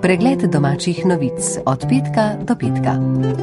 Pregled domačih novic od petka do petka.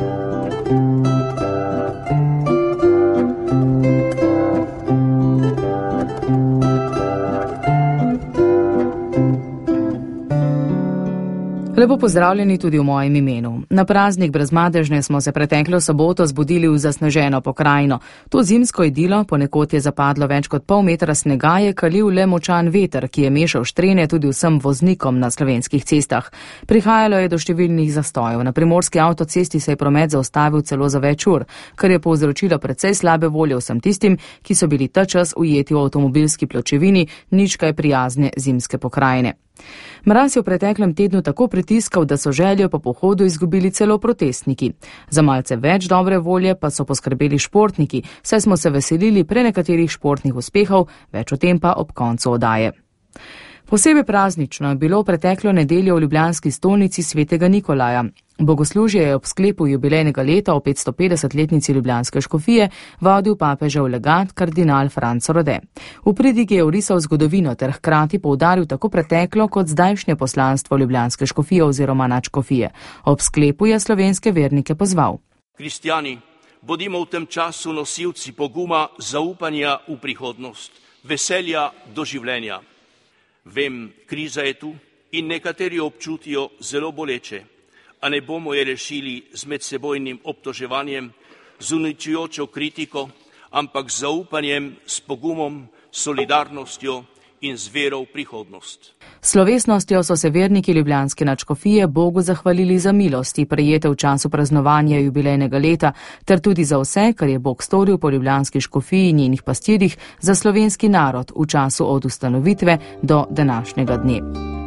Lepo pozdravljeni tudi v mojem imenu. Na praznik Brezmadežne smo se preteklo soboto zbudili v zasneženo pokrajino. To zimsko idilo, ponekod je zapadlo več kot pol metra snega, je kalil le močan veter, ki je mešal štrene tudi vsem voznikom na slovenskih cestah. Prihajalo je do številnih zastojev. Na primorski avtocesti se je promet zaustavil celo za več ur, kar je povzročilo precej slabe volje vsem tistim, ki so bili ta čas ujeti v avtomobilski pločevini nič kaj prijazne zimske pokrajine. Mraz je v preteklem tednu tako pritiskal, da so željo po pohodu izgubili celo protestniki. Za malce več dobre volje pa so poskrbeli športniki, saj smo se veselili prenekaterih športnih uspehov, več o tem pa ob koncu oddaje. Posebej praznično je bilo v preteklo nedeljo v ljubljanski stolnici svetega Nikolaja. Bogoslužje je ob sklepu jubilejnega leta o 550-letnici ljubljanske škofije vodil papežev legat kardinal Franc Rode. V pridigi je vrisal zgodovino ter hkrati poudaril tako preteklo kot zdajšnje poslanstvo ljubljanske škofije oziroma nadškofije. Ob sklepu je slovenske vernike pozval. Kristjani, bodimo v tem času nosilci poguma, zaupanja v prihodnost, veselja do življenja. Vem, kriza je tu in nekateri občutijo zelo boleče, a ne bomo je rešili z medsebojnim obtoževanjem, z uničujočo kritiko, ampak z zaupanjem, s pogumom, solidarnostjo in z vero v prihodnost. Slovesnostjo so se verniki ljubljanske nadškofije Bogu zahvalili za milosti, prejete v času praznovanja jubilejnega leta, ter tudi za vse, kar je Bog storil po ljubljanski škofiji in njenih pastirjih za slovenski narod v času od ustanovitve do današnjega dne.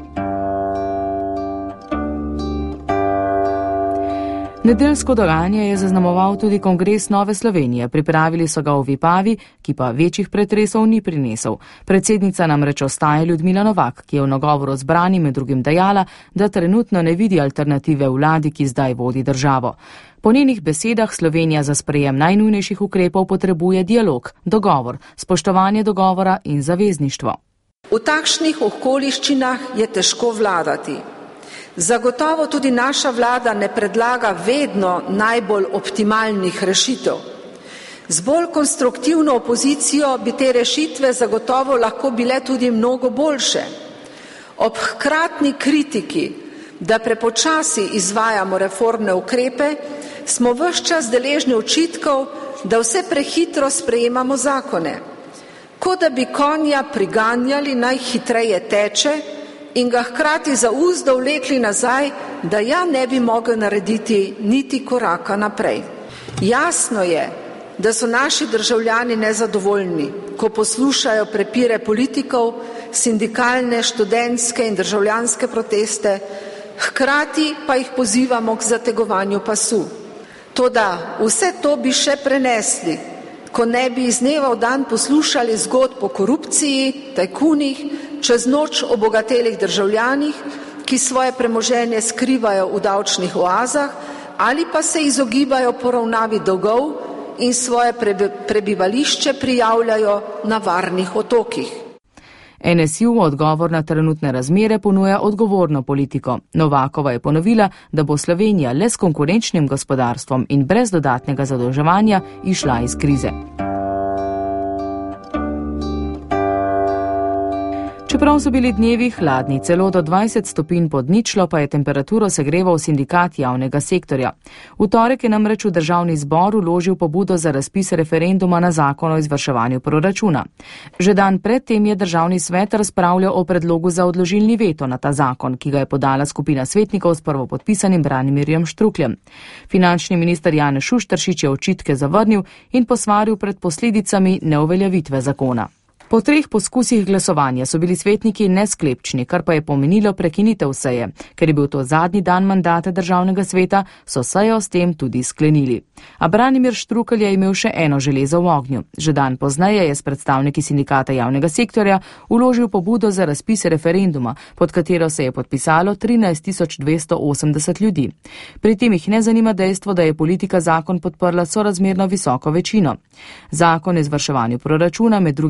Nedeljsko dogajanje je zaznamoval tudi kongres Nove Slovenije. Pripravili so ga v Vipavi, ki pa večjih pretresov ni prinesel. Predsednica namreč ostaja Ljudmila Novak, ki je v nagovoru zbrani med drugim dejala, da trenutno ne vidi alternative vladi, ki zdaj vodi državo. Po njenih besedah Slovenija za sprejem najnujnejših ukrepov potrebuje dialog, dogovor, spoštovanje dogovora in zavezništvo. V takšnih okoliščinah je težko vladati. Zagotovo tudi naša vlada ne predlaga vedno najbolj optimalnih rešitev. Z bolj konstruktivno opozicijo bi te rešitve zagotovo lahko bile tudi mnogo boljše. Ob hkratni kritiki, da prepočasi izvajamo reformne ukrepe, smo ves čas deležni očitkov, da vse prehitro sprejemamo zakone. Kot da bi konja priganjali naj hitreje teče, in ga hkrati za uzdo vlekli nazaj, da ja ne bi mogel narediti niti koraka naprej. Jasno je, da so naši državljani nezadovoljni, ko poslušajo prepire politikov, sindikalne, študentske in državljanske proteste, hkrati pa jih pozivamo k zategovanju pasu. Toda vse to bi še prenesli, ko ne bi iz dneva v dan poslušali zgodb o korupciji, tajkunih, čez noč obogatelih državljanih, ki svoje premoženje skrivajo v davčnih oazah ali pa se izogibajo poravnavi dolgov in svoje prebivališče prijavljajo na varnih otokih. NSU odgovor na trenutne razmere ponuja odgovorno politiko. Novakova je ponovila, da bo Slovenija le s konkurenčnim gospodarstvom in brez dodatnega zadolževanja išla iz krize. Čeprav so bili dnevi hladni, celo do 20 stopinj pod ničlo, pa je temperaturo segreval sindikat javnega sektorja. V torek je namreč v državni zbor vložil pobudo za razpis referenduma na zakon o izvrševanju proračuna. Že dan predtem je državni svet razpravljal o predlogu za odložilni veto na ta zakon, ki ga je podala skupina svetnikov s prvopodpisanim Branimirjem Štrukljem. Finančni minister Janez Šušteršič je očitke zavrnil in posvaril pred posledicami neuveljavitve zakona. Po 3 poskusih glasovanja so bili svetniki nesklepčni, kar pa je pomenilo prekinitev seje. Ker je bil to zadnji dan mandata državnega sveta, so sejo s tem tudi sklenili. A Branimir Štrukelj je imel še eno železo v ognju. Že dan pozneje je s predstavniki sindikata javnega sektorja vložil pobudo za razpis referenduma, pod katero se je podpisalo 13.280 ljudi. Pri tem jih ne zanima dejstvo, da je politika zakon podprla sorazmerno visoko večino. Zakon o izvrševanju proračuna med drugim ureja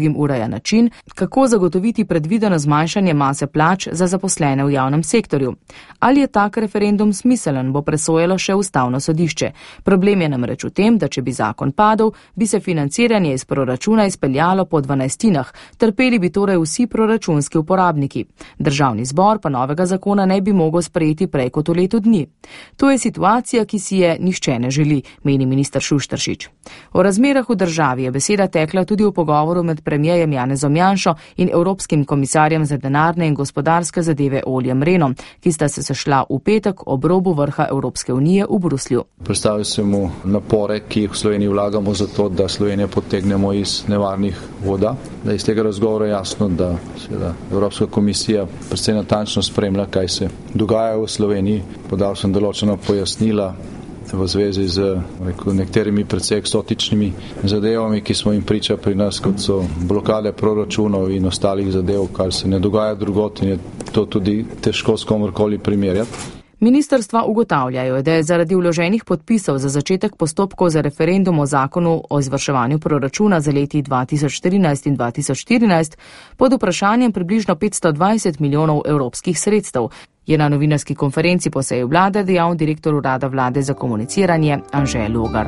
način, kako zagotoviti predvideno zmanjšanje mase plač za zaposlene v javnem sektorju. Ali je tak referendum smiselen, bo presojalo še Ustavno sodišče. Problem je namreč v tem, da če bi zakon padel, bi se financiranje iz proračuna izpeljalo po 12-tinah, trpeli bi torej vsi proračunski uporabniki. Državni zbor pa novega zakona ne bi mogel sprejeti prej kot v letu dni. To je situacija, ki si je nihče ne želi, meni minister Šušteršič. O razmerah v državi je beseda tekla tudi v pogovoru med premijerjem Janezom Janšo in Evropskim komisarjem za denarne in gospodarske zadeve Oljem Rehnom, ki sta se sešla v petek ob robu vrha Evropske unije v Bruslju. Predstavljal se mu napore, ki jih v Sloveniji vlagamo za to, da Slovenijo potegnemo iz nevarnih voda. Da iz tega razgovora je jasno, da Evropska komisija predvsem natančno spremlja, kaj se dogaja v Sloveniji. Podal sem določena pojasnila v zvezi z nekaterimi precej eksotičnimi zadevami, ki smo jim priča pri nas, kot so blokade proračunov in ostalih zadev, kar se ne dogaja drugot in je to tudi težko s komorkoli primerjati. Ministrstva ugotavljajo, da je zaradi vloženih podpisov za začetek postopkov za referendum o zakonu o izvrševanju proračuna za leti 2013 in 2014 pod vprašanjem približno 520 milijonov evropskih sredstev, je na novinarski konferenci po seji vlade dejal direktor urada vlade za komuniciranje Anže Logar.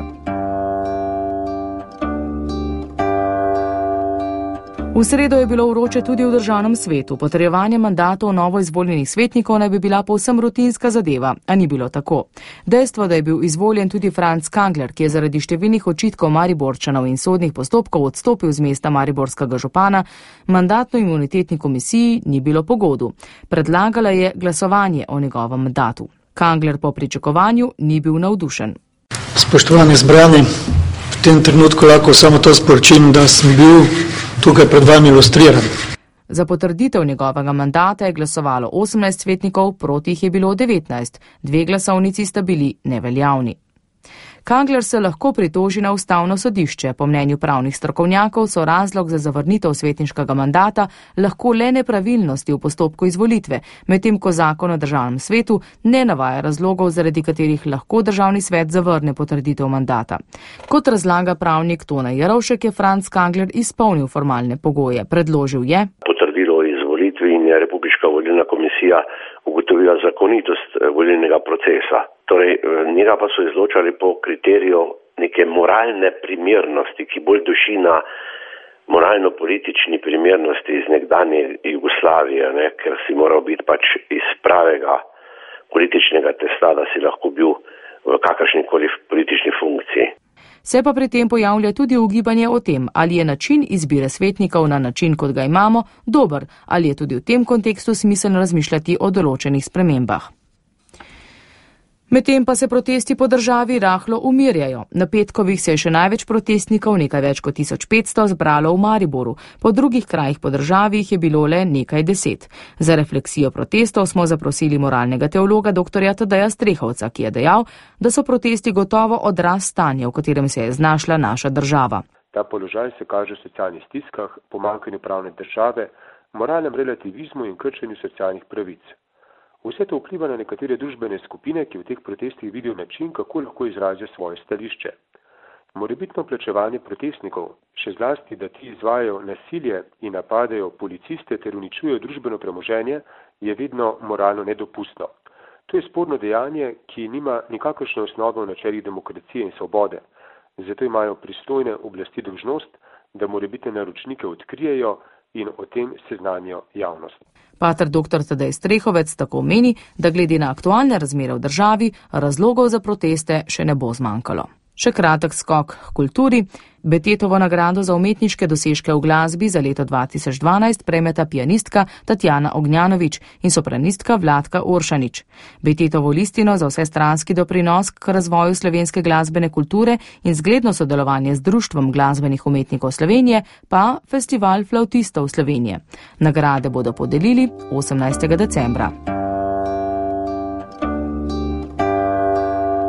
V sredo je bilo vroče tudi v državnem svetu. Potrjevanje mandatov novo izvoljenih svetnikov naj bi bila povsem rutinska zadeva, a ni bilo tako. Dejstvo, da je bil izvoljen tudi Franc Kangler, ki je zaradi številnih očitkov Mariborčanov in sodnih postopkov odstopil z mesta mariborskega župana, mandatno-imunitetni komisiji ni bilo po godu. Predlagala je glasovanje o njegovem mandatu. Kangler po pričakovanju ni bil navdušen. Spoštovani zbrani, v tem trenutku lahko samo to sporočim, da sem bil tukaj pred vami ilustriran. Za potrditev njegovega mandata je glasovalo 18 svetnikov, proti jih je bilo 19. 2 glasovnici sta bili neveljavni. Kangler se lahko pritoži na Ustavno sodišče. Po mnenju pravnih strokovnjakov so razlog za zavrnitev svetniškega mandata lahko le nepravilnosti v postopku izvolitve, medtem ko zakon o državnem svetu ne navaja razlogov, zaradi katerih lahko državni svet zavrne potrditev mandata. Kot razlaga pravnik Tone Jerovšek, je Franc Kangler izpolnil formalne pogoje. Predložil je potrdilo o izvolitvi in je Republiška volilna komisija ugotovila zakonitost volilnega procesa. Torej, njega pa so izločali po kriteriju neke moralne primernosti, ki bolj duši na moralno-politični primernosti iz nekdanje Jugoslavije, ker si moral biti pač iz pravega političnega testa, da si lahko bil v kakršnikoli politični funkciji. Se pa pri tem pojavlja tudi ugibanje o tem, ali je način izbire svetnikov na način, kot ga imamo, dober, ali je tudi v tem kontekstu smiselno razmišljati o določenih spremembah. Medtem pa se protesti po državi rahlo umirjajo. Na petkovih se je še največ protestnikov, nekaj več kot 1500, zbralo v Mariboru. Po drugih krajih po državi jih je bilo le nekaj 10. Za refleksijo protestov smo zaprosili moralnega teologa dr. Tadeja Strehovca, ki je dejal, da so protesti gotovo odraz stanja, v katerem se je znašla naša država. Ta položaj se kaže v socialnih stiskah, pomanjkanju pravne države, moralnem relativizmu in krčenju socialnih pravic. Vse to vpliva na nekatere družbene skupine, ki v teh protestih vidijo način, kako lahko izrazijo svoje stališče. Morebitno plačevanje protestnikov, še zlasti, da ti izvajajo nasilje in napadajo policiste ter uničujejo družbeno premoženje, je vedno moralno nedopustno. To je sporno dejanje, ki nima nikakršne osnove v načelih demokracije in svobode. Zato imajo pristojne oblasti dolžnost, da morebitne naročnike odkrijejo in o tem seznanijo javnost. Pater dr. Tadej Strehovec tako meni, da glede na aktualne razmere v državi, razlogov za proteste še ne bo zmanjkalo. Še kratek skok k kulturi. Betetovo nagrado za umetniške dosežke v glasbi za leto 2012 prejmeta pianistka Tatjana Ognjanović in sopranistka Vladka Oršanič. Betetovo listino za vsestranski doprinos k razvoju slovenske glasbene kulture in zgledno sodelovanje z Društvom glasbenih umetnikov Slovenije pa Festival flavtistov Slovenije. Nagrade bodo podelili 18. decembra.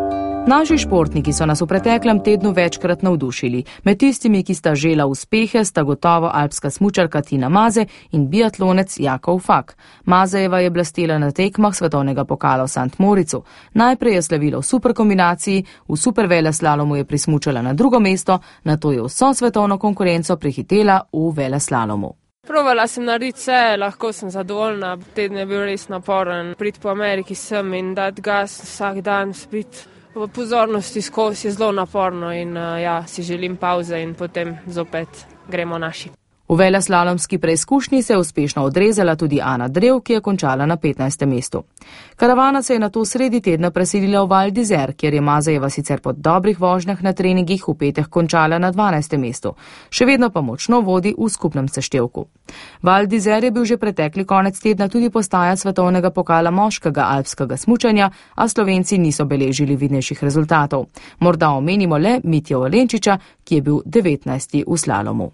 Naši športniki so nas v preteklem tednu večkrat navdušili. Med tistimi, ki sta žela uspehe, sta gotovo alpska smučarka Tina Maze in biatlonec Jakov Fak. Mazejeva je blestela na tekmah svetovnega pokala v St. Moricu. Najprej je slavila v superkombinaciji, v superveleslalomu je prismučala na drugo mesto, nato je vso svetovno konkurenco prehitela v veleslalomu. Provala sem narediti vse, lahko sem zadovoljna. Teden je bil res naporen. Priti po Ameriki sem in dati gas vsak dan, spiti v pozornosti skozi je zelo naporno in si želim pauze in potem zopet gremo naši. V veleslalomski preizkušnji se je uspešno odrezala tudi Ana Drev, ki je končala na 15. mestu. Karavana se je nato sredi tedna preselila v Val d'Isère, kjer je Mazejeva sicer po dobrih vožnjah na treningih v petek končala na 12. mestu. Še vedno pa močno vodi v skupnem seštevku. Val d'Isère je bil že pretekli konec tedna tudi postaja svetovnega pokala moškega alpskega smučanja, a Slovenci niso beležili vidnejših rezultatov. Morda omenimo le Mitjo Valenčiča, ki je bil 19. v slalomu.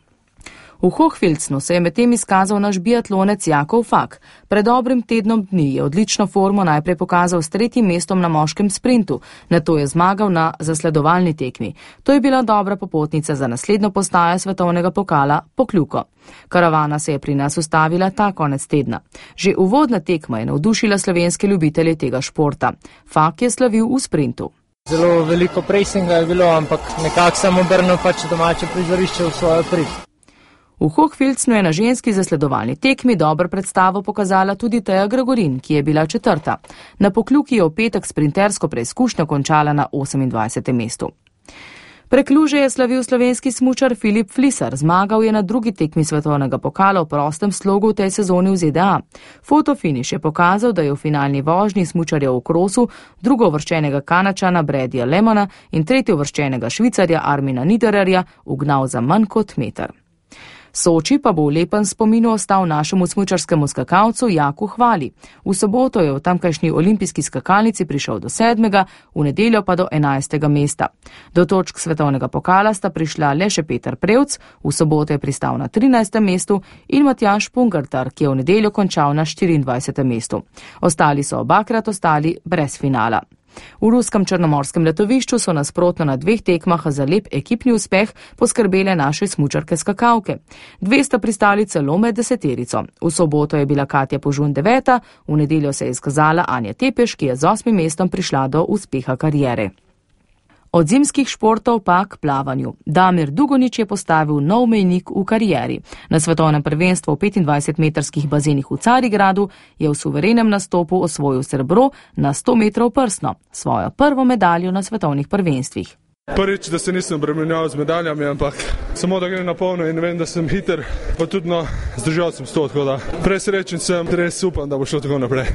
V Hochfilznu se je medtem izkazal naš biatlonec Jakov Fak. Pred dobrim tednom dni je odlično formo najprej pokazal s 3. mestom na moškem sprintu, nato je zmagal na zasledovalni tekmi. To je bila dobra popotnica za naslednjo postajo svetovnega pokala Pokljuko. Karavana se je pri nas ustavila ta konec tedna. Že uvodna tekma je navdušila slovenske ljubitelje tega športa. Fak je slavil v sprintu. Zelo veliko presinga je bilo, ampak nekako sem obrnil domače prizorišče v svojo prid. V Hochfilznu je na ženski zasledovalni tekmi dobro predstavo pokazala tudi Teja Gregorin, ki je bila 4. Na Pokljuki je v petek sprintersko preizkušnjo končala na 28. mestu. Prekluže je slavil slovenski smučar Filip Flisar, zmagal je na drugi tekmi svetovnega pokala v prostem slogu v tej sezoni v ZDA. Fotofiniš je pokazal, da je v finalni vožnji smučarja v krosu drugouvrščenega Kanačana Bradija Lemona in tretjeuvrščenega Švicarja Armina Niedererja ugnal za manj kot meter. Soči pa bo v lepem spominu ostal našemu smučarskemu skakalcu Jaku Hvali. V soboto je v tamkajšnji olimpijski skakalnici prišel do 7., v nedeljo pa do 11. mesta. Do točk svetovnega pokala sta prišla le še Peter Prevc, v soboto je pristal na 13. mestu, in Matjaž Pungartar, ki je v nedeljo končal na 24. mestu. Ostali so obakrat ostali brez finala. V ruskem črnomorskem letovišču so nasprotno na 2 tekmah za lep ekipni uspeh poskrbele naše smučarke skakalke. 2 sta pristali celo med 10. V soboto je bila Katja Požun 9., v nedeljo se je izkazala Anja Tepeš, ki je z 8. mestom prišla do uspeha kariere. Od zimskih športov pa k plavanju. Damir Dugonič je postavil nov mejnik v karieri. Na svetovnem prvenstvu v 25-metrskih bazenih v Carigradu je v suverenem nastopu osvojil srebro na 100 metrov prsno, svojo prvo medaljo na svetovnih prvenstvih. Prvič, da se nisem obremenjeval z medaljami, ampak samo da grem na polno in vem, da sem hiter, pa tudi zdržal sem 100, tako da presrečen sem, res upam, da bo šlo tako naprej.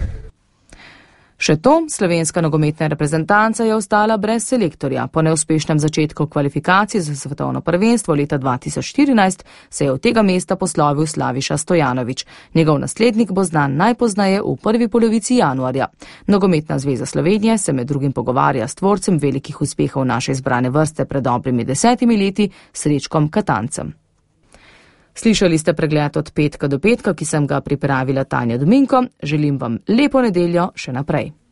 Še to, slovenska nogometna reprezentanca je ostala brez selektorja. Po neuspešnem začetku kvalifikacij za svetovno prvenstvo leta 2014 se je od tega mesta poslovil Slaviša Stojanović. Njegov naslednik bo znan najpozneje v prvi polovici januarja. Nogometna zveza Slovenije se med drugim pogovarja s tvorcem velikih uspehov naše izbrane vrste pred dobrimi 10 leti, Srečkom Katancem. Slišali ste pregled od petka do petka, ki sem ga pripravila Tanja Dominko. Želim vam lepo nedeljo še naprej.